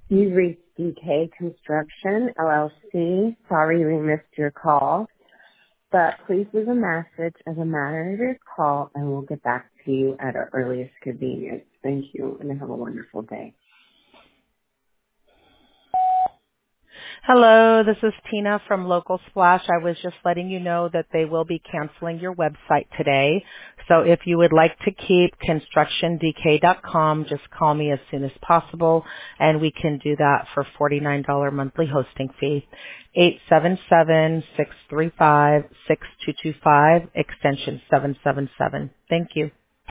You reached DK Construction, LLC. Sorry we missed your call, but please leave a message as a matter of your call, and we'll get back to you at our earliest convenience. Thank you, and have a wonderful day. Hello, this is Tina from Local Splash. I was just letting you know that they will be canceling your website today. So if you would like to keep constructiondk.com, just call me as soon as possible, and we can do that for $49 monthly hosting fee. 877-635-6225, extension 777. Thank you.